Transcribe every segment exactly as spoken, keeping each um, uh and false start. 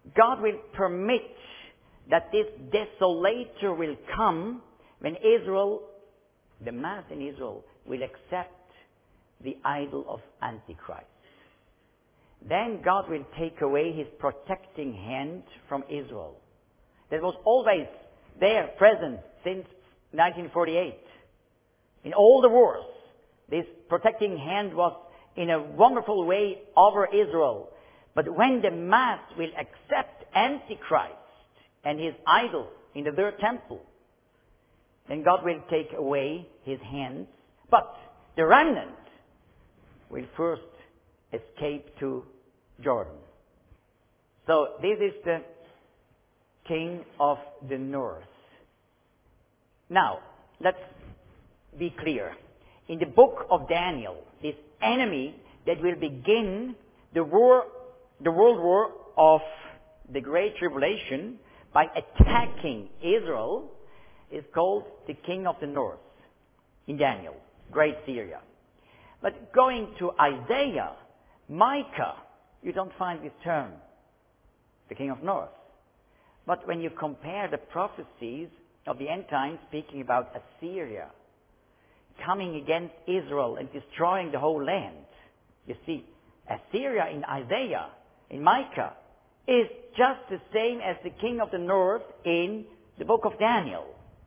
God will permit that this desolator will come when Israel, the mass in Israel, will accept the idol of Antichrist. Then God will take away his protecting hand from Israel. That was always there, present, since nineteen forty-eight. In all the wars, this protecting hand was in a wonderful way over Israel. But when the mass will accept Antichrist and his idol in the third temple, then God will take away his hands. But the remnant will first escape to Jordan. So this is the king of the north. Now, let's be clear. In the book of Daniel, this enemy that will begin the war, the world war of the Great Tribulation by attacking Israel is called the king of the north in Daniel, Great Syria. But going to Isaiah, Micah, you don't find this term, the king of north. But when you compare the prophecies of the end times speaking about Assyria coming against Israel and destroying the whole land, you see, Assyria in Isaiah, in Micah, is just the same as the king of the north in the book of Daniel.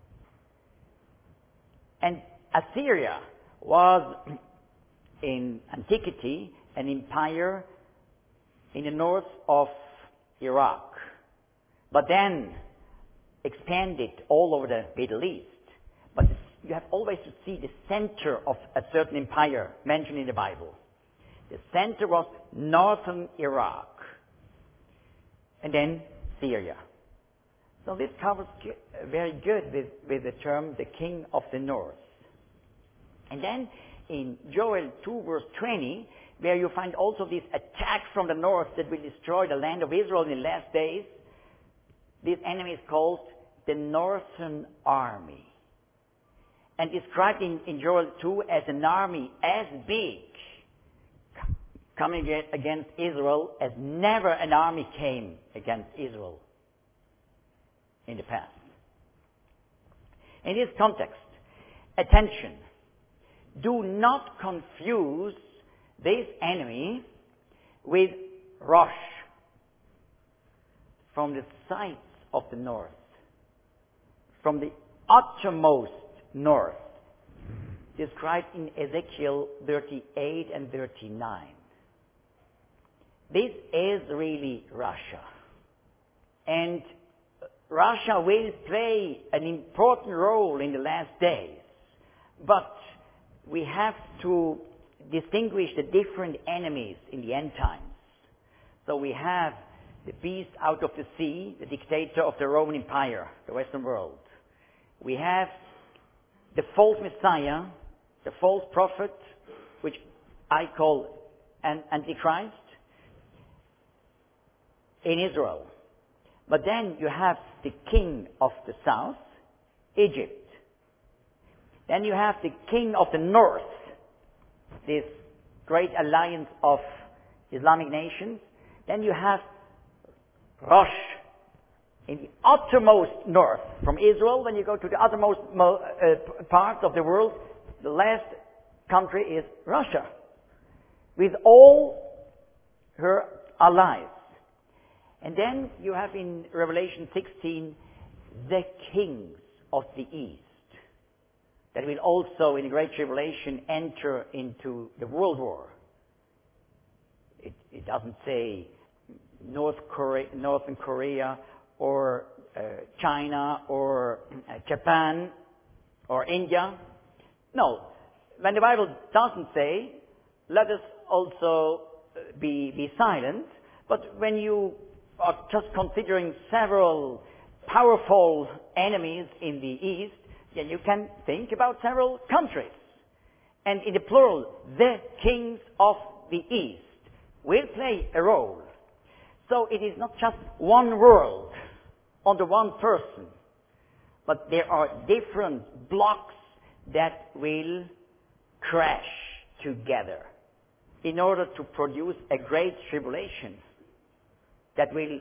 And Assyria was in antiquity an empire in the north of Iraq, but then expanded all over the Middle East. But you have always to see the center of a certain empire mentioned in the Bible. The center was northern Iraq, and then Syria. So this covers very good with, with the term the king of the north. And then in Joel two verse twenty, where you find also this attack from the north that will destroy the land of Israel in the last days, this enemy is called the northern army. And described in, in Joel two as an army as big coming against Israel as never an army came against Israel in the past. In this context, attention, do not confuse this enemy with Rosh from the sides of the north, from the uttermost north, described in Ezekiel thirty-eight and thirty-nine. This is really Russia. And Russia will play an important role in the last days. But we have to distinguish the different enemies in the end times. So we have the beast out of the sea, the dictator of the Roman Empire, the Western world. We have the false Messiah, the false prophet, which I call an Antichrist, in Israel. But then you have the king of the south, Egypt. Then you have the king of the north, this great alliance of Islamic nations. Then you have Rosh in the uttermost north from Israel. When you go to the uttermost mo- uh, part of the world, the last country is Russia, with all her allies. And then you have in Revelation sixteen the kings of the east that will also in the Great Tribulation enter into the world war. It, it doesn't say North Korea, Northern Korea or uh, China or uh, Japan or India. No. When the Bible doesn't say, let us also be, be silent. But when you are just considering several powerful enemies in the east, then you can think about several countries. And in the plural, the kings of the east will play a role. So it is not just one world under one person, but there are different blocks that will crash together in order to produce a great tribulation that will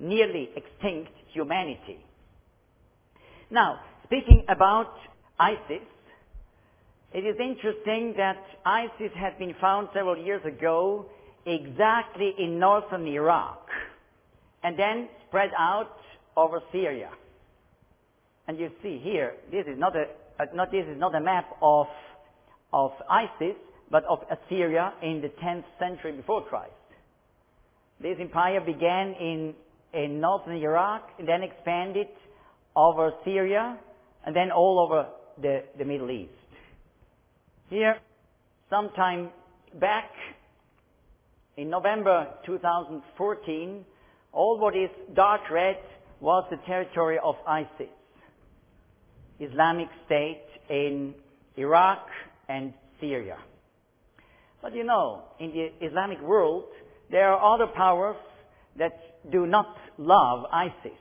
nearly extinct humanity. Now, speaking about ISIS, it is interesting that ISIS had been found several years ago exactly in northern Iraq and then spread out over Syria. And you see here, this is not a, uh, not, this is not a map of, of ISIS, but of Assyria in the tenth century before Christ. This empire began in, in northern Iraq and then expanded over Syria and then all over the, the Middle East. Here, sometime back in November two thousand fourteen, all what is dark red was the territory of ISIS, Islamic State in Iraq and Syria. But you know, in the Islamic world, there are other powers that do not love ISIS.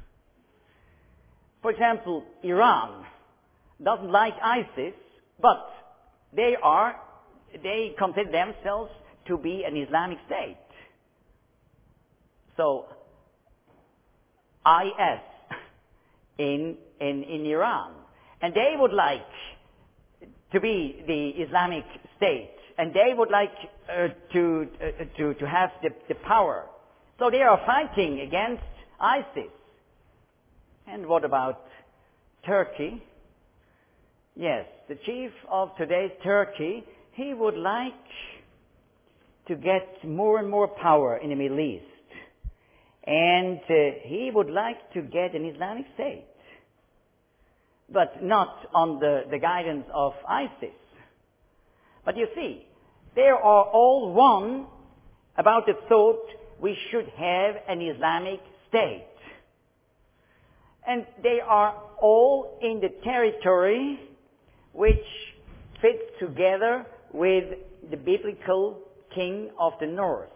For example, Iran doesn't like ISIS, but they are, they consider themselves to be an Islamic State. So, I S in, in, in Iran. And they would like to be the Islamic State. And they would like uh, to, uh, to, to have the, the power. So they are fighting against ISIS. And what about Turkey? Yes, the chief of today's Turkey, he would like to get more and more power in the Middle East. And uh, he would like to get an Islamic State. But not on the, the guidance of ISIS. But you see, they are all one about the thought we should have an Islamic State. And they are all in the territory which fits together with the biblical king of the north.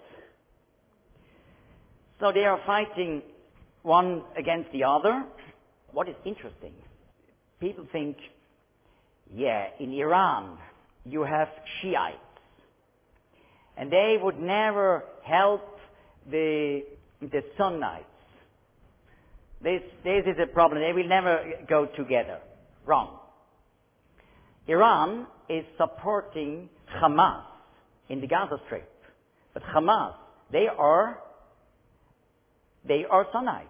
So they are fighting one against the other. What is interesting, people think, yeah, in Iran you have Shiites. And they would never help the, the Sunnites. This, this is a problem. They will never go together. Wrong. Iran is supporting Hamas in the Gaza Strip. But Hamas, they are, they are Sunnites.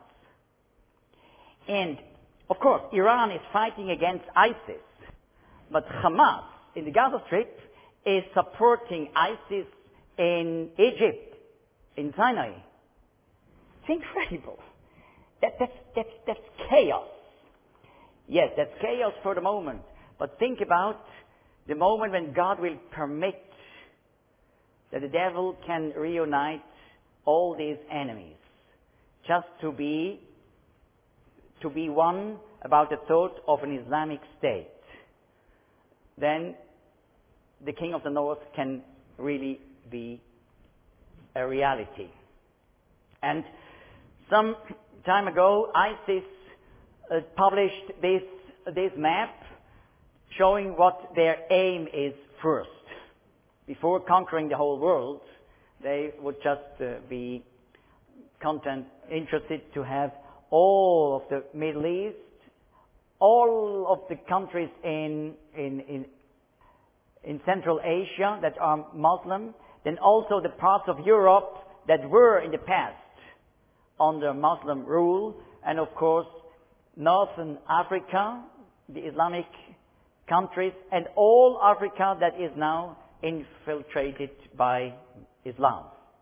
And, of course, Iran is fighting against ISIS. But Hamas in the Gaza Strip is supporting ISIS in Egypt, in Sinai. It's incredible. That, that's, that's, that's chaos. Yes, that's chaos for the moment. But think about the moment when God will permit that the devil can reunite all these enemies. Just to be, to be one about the thought of an Islamic State. Then the king of the north can really be a reality. And some time ago, ISIS uh, published this, this map showing what their aim is first. Before conquering the whole world, they would just uh, be content, interested to have all of the Middle East, all of the countries in, in, in, in Central Asia that are Muslim, then also the parts of Europe that were in the past under Muslim rule, and of course Northern Africa, the Islamic countries, and all Africa that is now infiltrated by Islam.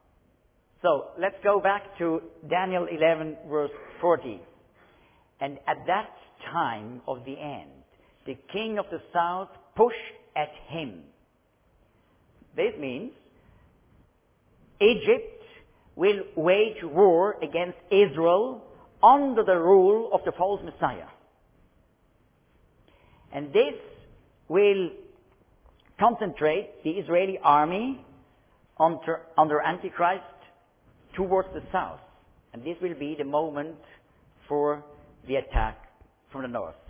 So let's go back to Daniel eleven verse forty. And at that time of the end, the king of the south pushed at him. This means Egypt will wage war against Israel under the rule of the false Messiah. And this will concentrate the Israeli army under, under Antichrist towards the south. And this will be the moment for the attack from the north.